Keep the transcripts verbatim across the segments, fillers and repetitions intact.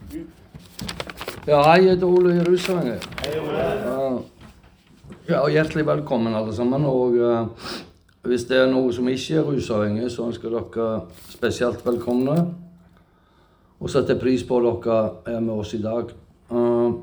Ja, hei, jeg heter Ole Rusanger. Hei, Ole. Ja, hjertelig velkommen alle sammen, og uh, hvis det er noe som ikke er rusavhengig, så ønsker dere spesielt velkomne. Og setter pris på at dere er med oss i dag. Uh,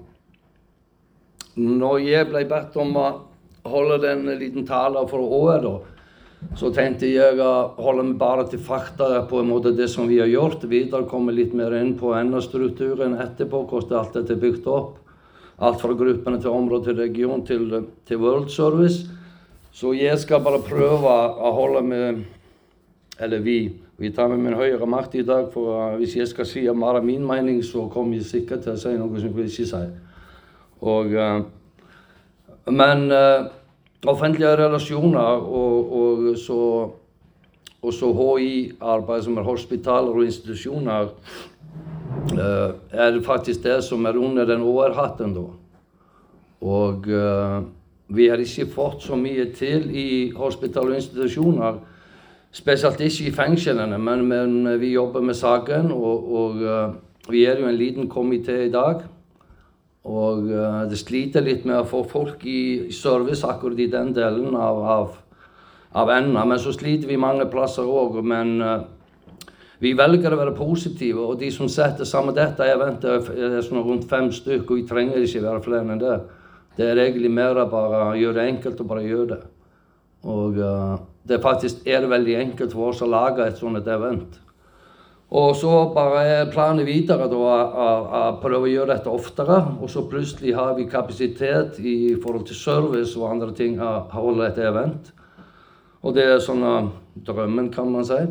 når jeg ble bedt om å holde den liten tale for året, da, så tenkte jeg å holde meg bare til fakta på en måte det som vi har gjort. Videre kommer litt mer inn på enda-strukturen etterpå, hvordan alt dette er bygd opp. Alt fra gruppene til område til region til, til World Service. Så jeg skal bare prøve å holde med, eller vi, vi tar med min høyre makt i dag, for uh, hvis jeg skal si bare min mening, så kommer jeg sikkert til å si noe som jeg ikke sier. Og, uh, men uh, offentlige relasjoner og, og, så, og så H I-arbeid som er hospitaler og institusjoner, uh, er faktisk det som er under den overhatten da. Og uh, vi har ikke fått så mye til i hospitaler og institusjoner, spesielt ikke i fengslene, men, men vi jobber med saken, og, og uh, vi er jo en liten komité i dag. Og uh, det sliter litt med å få folk i service akkurat i den delen av, av, av enden. Men så sliter vi mange plasser også, men uh, vi velger å være positive, og de som setter sammen dette, jeg venter, er sånn rundt fem stykker, og vi trenger ikke være flere enn det. Det er egentlig mer å bare gjøre det enkelt og bare gjøre det. Og uh, det faktisk er veldig enkelt for oss å lage et sånt event. Og så bare er planen videre da, å, å prøve å gjøre dette oftere, og så plutselig har vi kapasitet i forhold til service og andre ting å holde et event. Og det er sånn uh, drømmen, kan man si.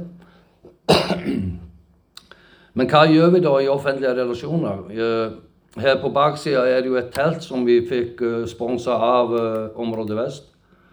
Men hva gjør vi da i offentlige relasjoner? Her på baksiden er det jo et telt som vi fikk uh, sponset av uh, Område Vest.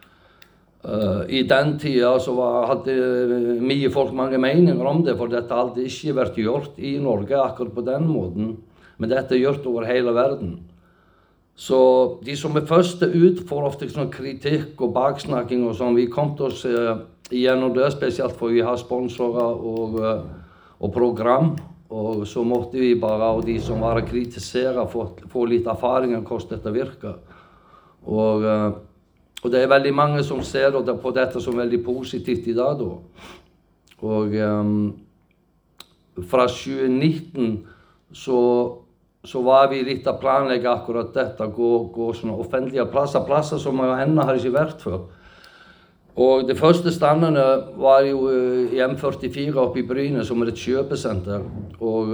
Uh, I den tida så var, hadde mye folk mange meninger om det, for dette hadde ikke vært gjort i Norge akkurat på den måten, men dette er gjort over hele verden. Så de som er første ut får ofte sånn kritikk og baksnakking og sånn. Vi kom til oss uh, igjennom det, spesielt for vi har sponsorer og, uh, og program, og så måtte vi bare, og de som var å kritisere, få, få litt erfaring om hvordan dette virker. Og uh, Og det er veldig mange som ser på dette som veldig positivt i dag da. Og um, fra tjue nitten så, så var vi litt av planlegge akkurat dette, gå, gå sånne offentlige plasser, plasser som jeg ennå har ikke vært før. Og de første standene var jo uh, i M førtifire oppe i Bryne, som er et kjøpesenter. Og,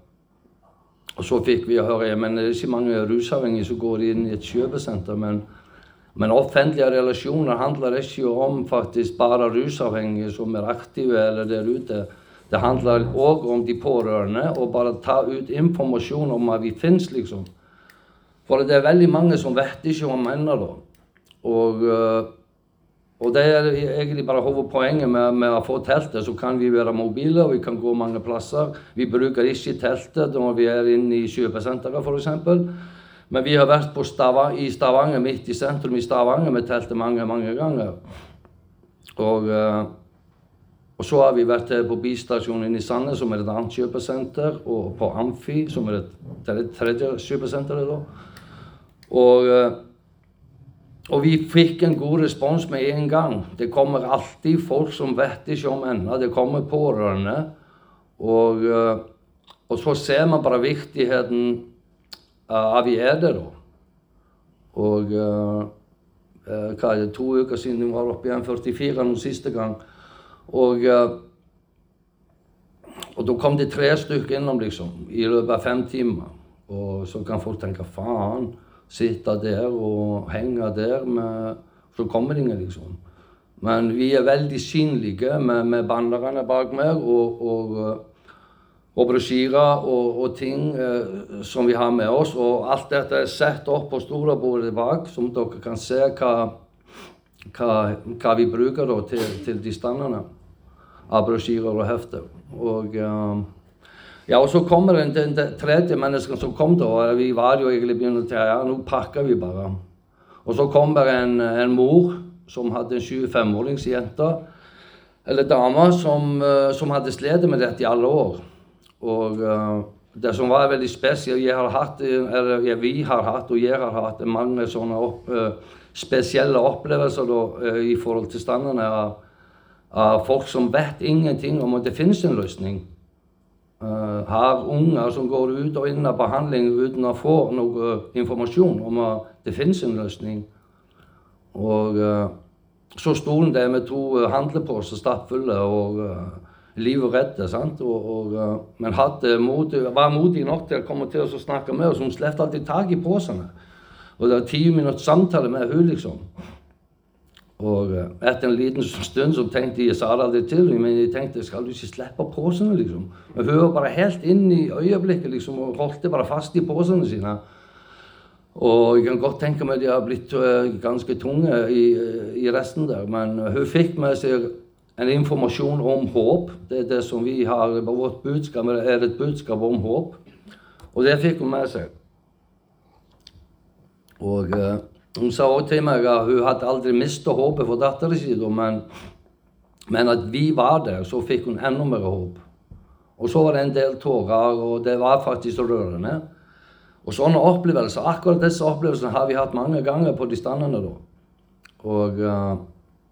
uh, og så fikk vi høre, men det er ikke mange rusavhengige som går inn i et kjøpesenter, men Men offentlige relasjoner handler ikke om faktisk bare rusavhengige som er aktive eller der ute. Det handler også om de pårørende, og bare ta ut informasjon om at vi finnes, liksom. For det er veldig mange som vet ikke om ennå da. Og, og det er egentlig bare hovedpoenget med, med å få teltet, så kan vi være mobile, og vi kan gå mange plasser. Vi bruker ikke teltet når vi er inne i kjøpesenteret, for eksempel. Men vi har vært på Stavanger, i Stavanger, midt i sentrum i Stavanger, med teltet mange, mange ganger. Og, uh, og så har vi vært på Bistasjonen i Sandnes, som er et annet kjøpesenter, og på Amfi, som er et, det er et tredje kjøpesenter da. Og, uh, og vi fikk en god respons med en gang. Det kommer alltid folk som vet ikke om ennå, det kommer pårørende. Og, uh, og så ser man bare viktigheten av vi er det da. Og uh, uh, hva er det, to uker siden vi var oppe i M førtifire noen siste gang. Og, uh, og da kom det tre stykker innom liksom, i løpet av fem timer. Og så kan folk tenke, faen, sitte der og henge der, med, så kommer det ingen liksom. Men vi er veldig synlige med, med banderne bak meg, og, og og brosjyrer og, og ting eh, som vi har med oss. Og alt dette er sett opp på store bordet bak, som dere kan se hva, hva, hva vi bruker da, til, til de standene av brosjyrer og hefter. Og, eh, ja, og så kommer den, den, den tredje mennesken som kom da, og vi var jo egentlig begynt til, ja, nå pakker vi bare. Og så kommer en, en mor som hadde en tjuefem-åringsjente, eller dame, som, som hadde slitt med dette i alle år. Og uh, det som var veldig spesielt, jeg har hatt, eller ja, vi har hatt, og jeg har hatt mange sånne opp, uh, spesielle opplevelser da, uh, i forhold til standene av, av folk som vet ingenting om at det finnes en løsning. Uh, har unger som går ut og inn av behandling uten å få noe informasjon om at det finnes en løsning. Og uh, så stolen der med to uh, handleposer stappfulle og uh, liv og redde, sant? Og, og, uh, men hadde mod, var modig nok til å komme til å snakke med oss, hun slepte alltid tag i posene. Og det var ti minutter samtale med hun liksom. Og uh, etter en liten stund så tenkte jeg, jeg sa det aldri til, men jeg tenkte, skal du ikke slippe posene liksom? Men hun var bare helt inn i øyeblikket liksom, og holdt det bare fast i posene sine. Og jeg kan godt tenke meg at de har blitt uh, ganske tunge i, i resten der, men uh, hun fikk med seg en informasjon om håp. Det er det som vi har, vårt budskap er et budskap om håp. Og det fikk hun med seg. Og uh, hun sa også til meg at hun hadde aldri mistet håpet for datteren sin, men, men at vi var der, så fikk hun enda mer håp. Og så var det en del tårer, og det var faktisk rørende. Og sånne opplevelser, akkurat disse opplevelsene har vi hatt mange ganger på de standene da. Og uh,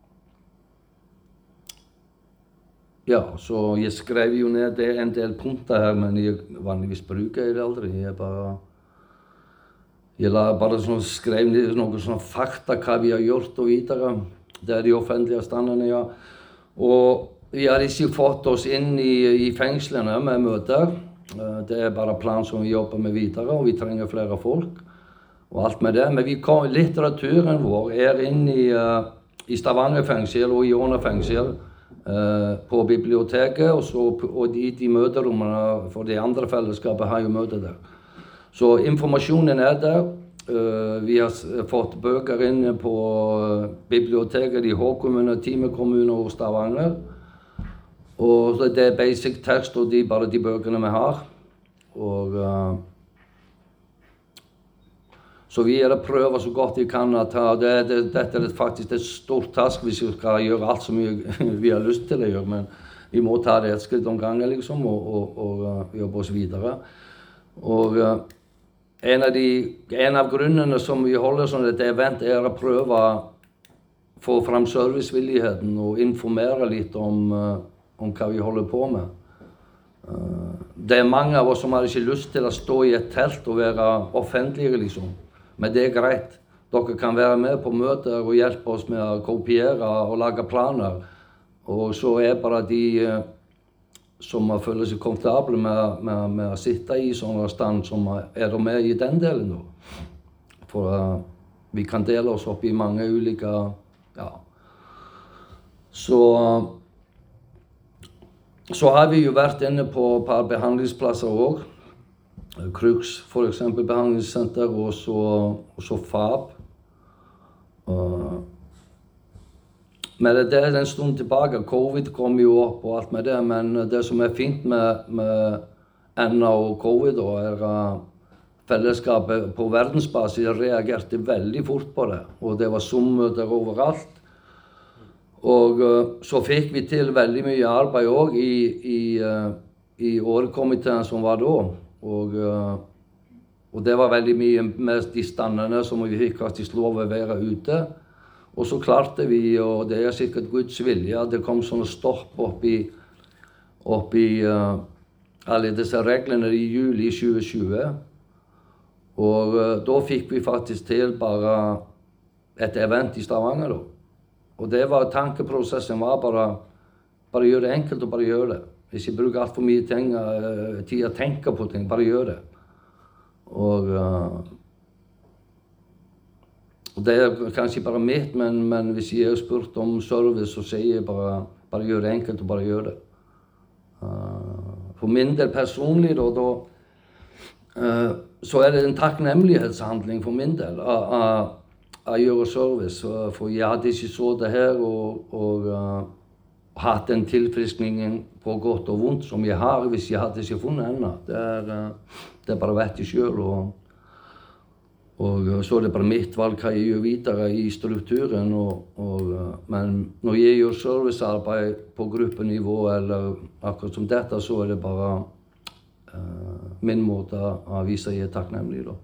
ja, så jeg skrev jo ned det en del punkter her, men jeg vanligvis bruker jeg det aldri. Jeg bare, jeg la bare sånn, skrev ned noen sånne fakta, hva vi har gjort og videre. Det er de offentlige standene, ja. Og vi har ikke fått oss inn i, i fengslene med møter. Det er bare plan som vi jobber med videre, og vi trenger flere folk. Og alt med det. Men vi kom, litteraturen vår er inne i, uh, i Stavanger fengsel og i Åna fengsel. Uh, på biblioteket, og, så, og de, de møterommene for de andre fellesskapet har jo møter der. Så informasjonen er der. Uh, vi har fått bøker inne på uh, biblioteket i H-kommune, Time kommune og Stavanger. Og det er basic tekst, og de, bare de bøkene vi har. Og, uh, så vi er å prøve så godt vi kan. At, uh, det, det, dette er faktisk et stort task hvis vi skal gjøre alt så mye vi har lyst til å gjøre. Men vi må ta det et skritt om gangen liksom, og, og, og uh, jobbe oss videre. Og uh, en, av de, en av grunnene som vi holder sånn et event er å prøve å få frem servicevilligheten og informere litt om uh, om hva vi holder på med. Uh, det er mange av oss som har ikke lyst til å stå i et telt og være offentlige, liksom. Men det er greit. Dere kan være med på møter og hjelpe oss med å kopiere og lage planer. Og så er bare de uh, som føler seg komfortable med, med, med å sitte i sånn stand som er med i den delen. Da. For uh, vi kan dele oss opp i mange ulike, ja. Så uh, Så har vi jo vært inne på et par behandlingsplasser også. Crux, for eksempel, behandlingssenter, og så, og så F A B. Uh, men det er en stund tilbake. Covid kom jo opp og alt med det, men det som er fint med, med N A og Covid, da, er at fellesskapet på verdensbasis reagerte veldig fort på det. Og det var Zoom-møter overalt. Og uh, så fikk vi til veldig mye arbeid også i, i, uh, i årkomiteen som var da. Og, uh, og det var veldig mye med de standene som vi fikk faktisk lov å være ute. Og så klarte vi, og det er sikkert Guds vilje, det kom sånne stopp opp i, opp i uh, alle disse reglene i juli tjue tjue. Og uh, da fikk vi faktisk til bare et event i Stavanger da. Og det var tankeprosessen, var bare, bare gjøre det enkelt og bare gjøre det. Ikke bruke alt for mye ting, uh, tid å tenke på ting, bare gjøre det. Og, uh, og det er kanskje bare mitt, men, men hvis jeg har spurt om service, så sier jeg bare, bare gjøre det enkelt og bare gjøre det. Uh, for min del personlig, da, da uh, så er det en takknemlighetshandling for min del. Uh, uh, å gjøre service, for jeg hadde ikke så det her og, og uh, hatt den tilfriskningen på godt og vondt som jeg har hvis jeg hadde ikke funnet henne. Det er, uh, det er bare vet jeg selv, og, og uh, så er det bare mitt valg hva jeg gjør videre i strukturen. Og, og, uh, men når jeg gjør servicearbeid på gruppenivå eller akkurat som dette, så er det bare uh, min måte å vise jeg er takknemlig da.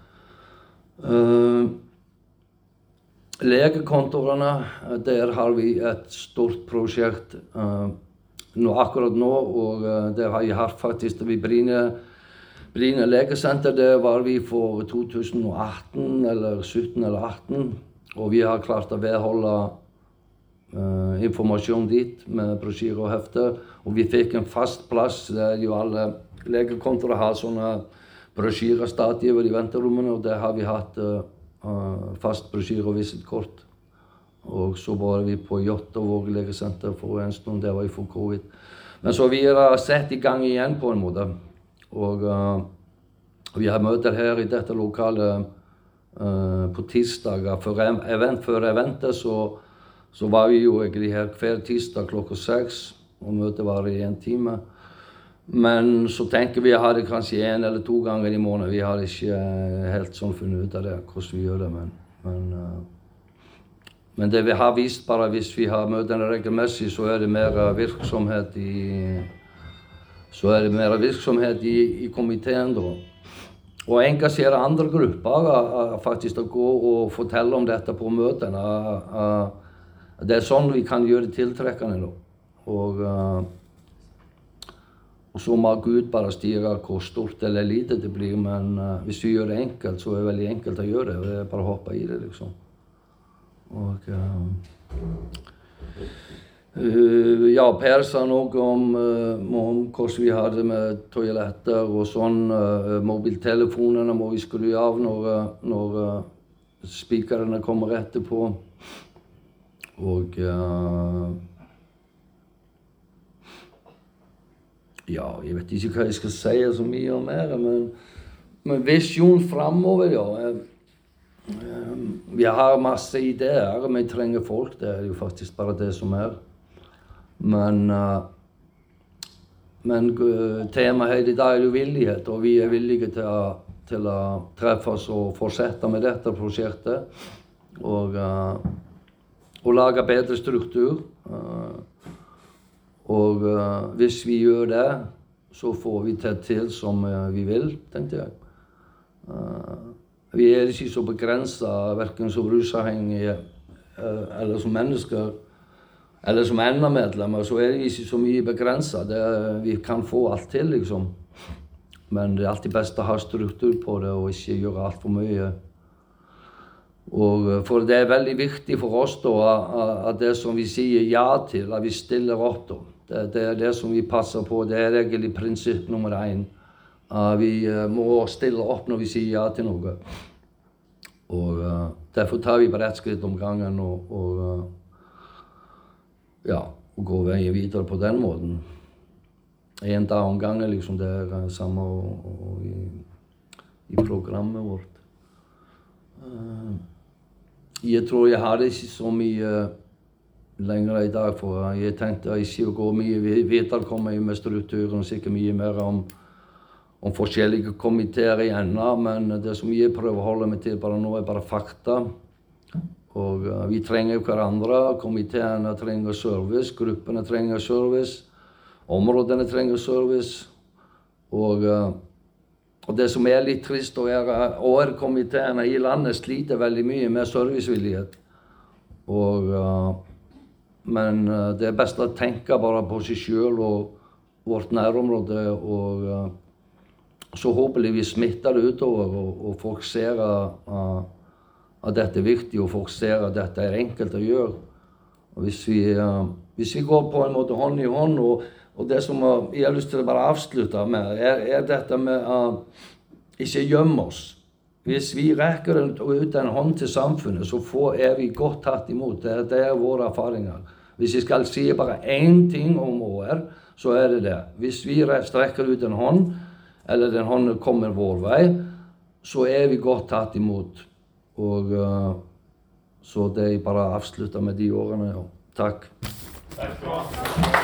Uh, legekontorene, der har vi et stort prosjekt uh, nå, akkurat nå, og uh, der har jeg hatt faktisk vi Bryne, Bryne legesenter, der var vi for to tusen og atten eller sytten eller atten, og vi har klart å vedholde uh, informasjon dit med brosjyrer og hefter, og vi fikk en fast plass der jo alle legekontorer har sånne brosjyrer stadig over i venterommene, og der har vi hatt uh, uh, fast brosjyre og visitkort. Og så var vi på Jåttåvåg legesenter for en stund, det var jo for covid. Men så vi har sett i gang igjen på en måte, og uh, vi har møter her i dette lokalet uh, på tirsdager. For event, før eventet så, så var vi jo egentlig her hver tirsdag klokka seks, og møtet var i en time. Men så tenker vi å ha det kanskje en eller to ganger i måneden. Vi har ikke helt sånn funnet ut av det, hvordan vi gjør det. Men, men, uh, men det vi har vist bare, hvis vi har møtene regelmessig, så er det mer virksomhet i, så er det mer virksomhet i, i komiteen da. Og engasjere andre grupper uh, faktisk å gå og fortelle om dette på møtene. Uh, uh, det er sånn vi kan gjøre det tiltrekkende da. Og uh, Og så må Gud bare styre hvor stort eller lite det blir, men uh, hvis vi gjør det enkelt, så er det veldig enkelt å gjøre det. Det er bare å hoppe i det, liksom. Og uh, uh, ja, Per sa noe om, uh, om hvordan vi har det med toaletter og sånn. Uh, mobiltelefonene må vi skru av når, når uh, speakerne kommer etterpå. Og uh, ja, jeg vet ikke hva jeg skal si så mye om mer, men, men visjon fremover, ja. Vi har masse ideer, vi trenger folk, det er jo faktisk bare det som er. Men, men temaet her i dag er jo villighet, og vi er villige til å, til å treffes og fortsette med dette prosjektet, og, og lage bedre struktur. Og uh, hvis vi gjør det, så får vi det til som uh, vi vil, tenkte jeg. Uh, vi er ikke så begrenset, hverken som rusavhengige uh, eller som mennesker, eller som enda medlemmer, så er vi ikke så mye begrenset. Det, vi kan få alt til, liksom. Men det er alltid best å ha struktur på det, og ikke gjøre alt for mye. Og for det er veldig viktig for oss da, at det som vi sier ja til, at vi stiller opp da. Det, det er det som vi passer på, det er egentlig prinsipp nummer en. Uh, vi uh, må stille opp når vi sier ja til noe. Og uh, derfor tar vi bare ett skritt om gangen og, og uh, ja, og går veien videre på den måten. En dag om gangen, liksom, det er uh, samme og, og i, i programmet vårt. Uh, jeg tror jeg har ikke så mye lenger i dag, for jeg tenkte ikke å gå mye videre, komme med strukturen, sikkert mye mer om, om forskjellige komiteer igjen, men det som jeg prøver å holde meg til bare nå er bare fakta. Og uh, vi trenger hverandre, komiteene trenger service, gruppene trenger service, områdene trenger service, og, uh, og det som er litt trist er at O R-komiteene i landet sliter veldig mye med servicevillighet. Og uh, Men uh, det er best å tenke bare på seg selv og vårt nærområde, og uh, så håper vi smitter det utover, og, og folk ser uh, at dette er viktig, og folk ser at dette er enkelt å gjøre. Og hvis vi, uh, hvis vi går på en måte hånd i hånd, og, og det som uh, jeg har lyst til å bare avslutte med, er, er dette med å uh, ikke gjemme oss. Hvis vi rekker ut en hånd til samfunnet, så får, er vi godt tatt imot. Det, det er våre erfaringer. Hvis jeg skal si bare én ting om O R, så er det det. Hvis vi strekker ut en hånd, eller den hånden kommer vår vei, så er vi godt tatt imot. Og uh, så det er bare å avslutte med de årene. Ja. Takk. Takk skal du ha.